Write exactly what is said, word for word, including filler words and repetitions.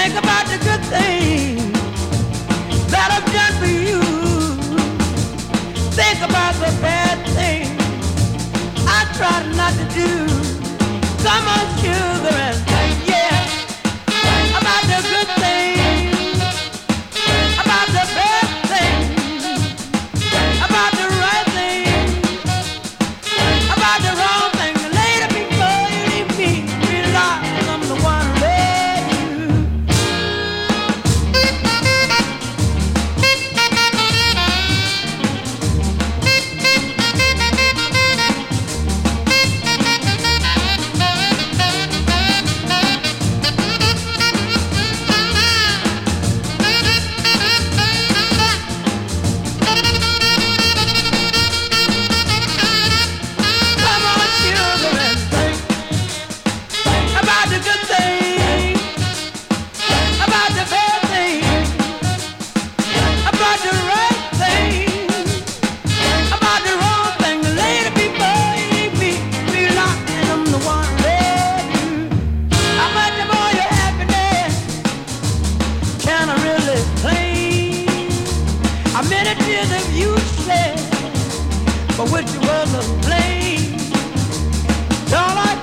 Think about the good things that I've done for you. Think about the bad things I try not to do. Come on, sugar, and think, yeah, about the good things, about the bad things, about the right things, about the wrong things. Later before you leave me, realize I'm the one who led you. Come on, sugar, and think about the good things, about the bad things, about the right things, about the wrong things. Later before you leave me, realize I'm the one who led you. How much of all your happiness can I really claim? How many tears have you shed for which you were to blame? All I